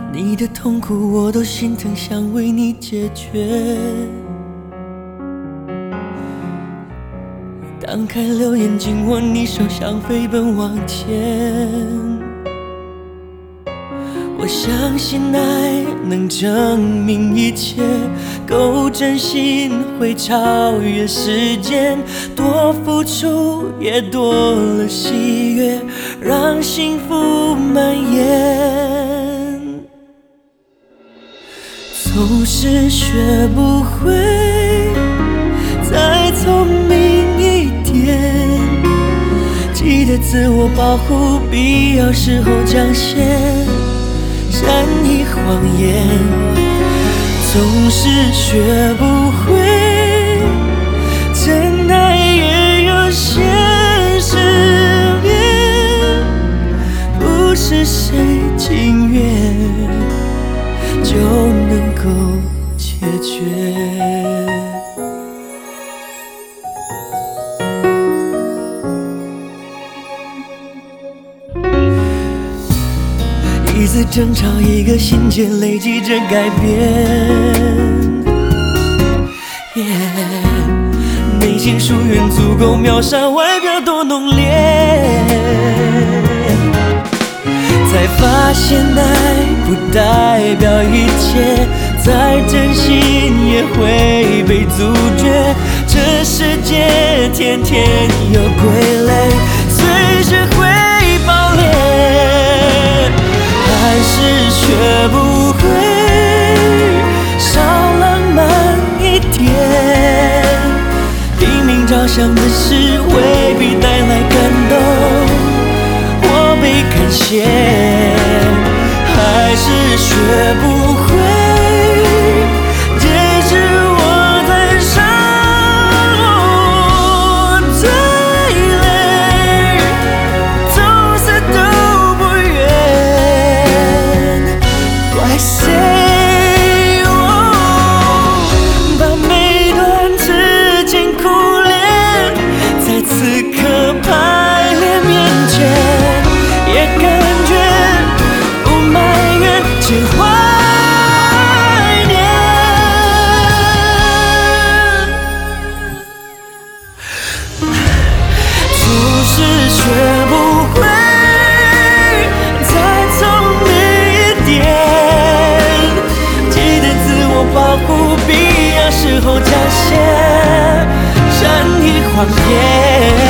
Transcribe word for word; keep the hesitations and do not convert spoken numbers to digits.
你的痛苦我都心疼，想为你解决。当开了眼睛，握你手，想飞奔往前。我相信爱能证明一切，够真心会超越时间，多付出也多了喜悦，让幸福蔓延。总是学不会再聪明一点，记得自我保护，必要时候讲些善意谎言。总是学不会真爱也有现实面，不是谁情愿就能够解决。一次争吵，一个心结，累积着改变。Yeah, 内心疏远足够秒杀外表多浓烈，才发现爱不代表一切，再真心也会被阻绝。这世界天天有傀儡，随时会爆裂，还是学不会少浪漫一点。拼命着想的事未必带来感动，我被感谢，还是学不会节制我在伤。我最累，从此都不愿怪谁，把每段之间苦恋在此刻排练面前，也感觉不埋怨，只怀念。总是学不会再聪明一点，记得自我保护，必要时候讲些善意谎言。